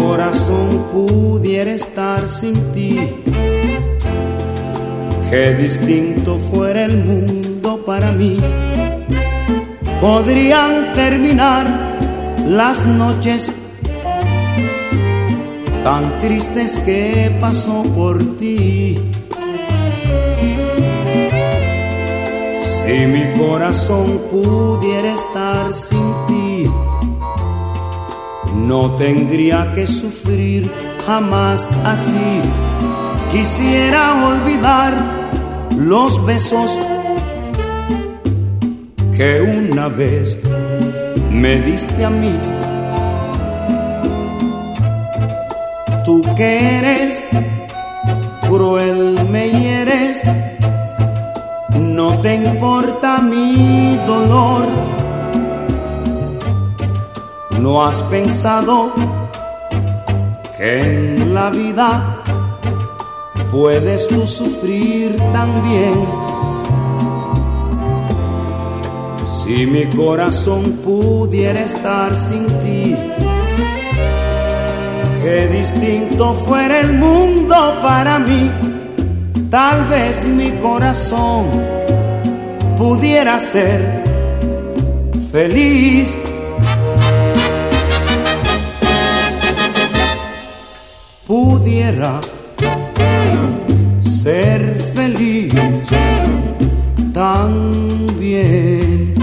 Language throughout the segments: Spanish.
corazón pudiera estar sin ti, qué distinto fuera el mundo para mí. Podrían terminar las noches tan tristes que pasó por ti. Si mi corazón pudiera estar sin ti, no tendría que sufrir jamás así. Quisiera olvidar los besos que una vez me diste a mí. Tú que eres cruel, me hieres, no te importa mi dolor. ¿No has pensado que en la vida puedes tú sufrir también? Si mi corazón pudiera estar sin ti, qué distinto fuera el mundo para mí. Tal vez mi corazón pudiera ser feliz. Pudiera ser feliz también.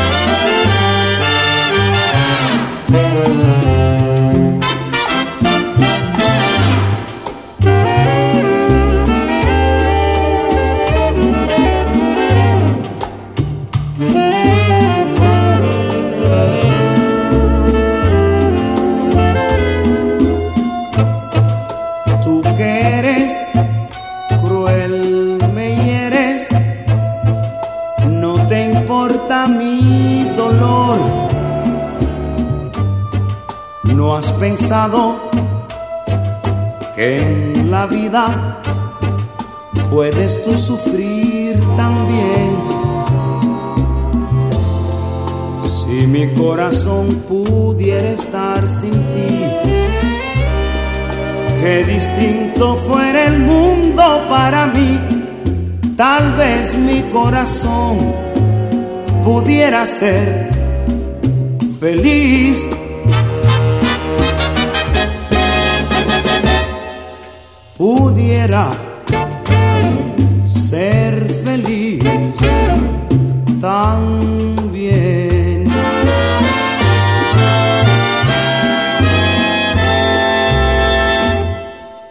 Tú que eres cruel, me hieres, no te importa mi dolor. ¿No has pensado que en la vida puedes tú sufrir también? Si mi corazón pudiera estar sin ti, qué distinto fuera el mundo para mí. Tal vez mi corazón pudiera ser feliz. Pudiera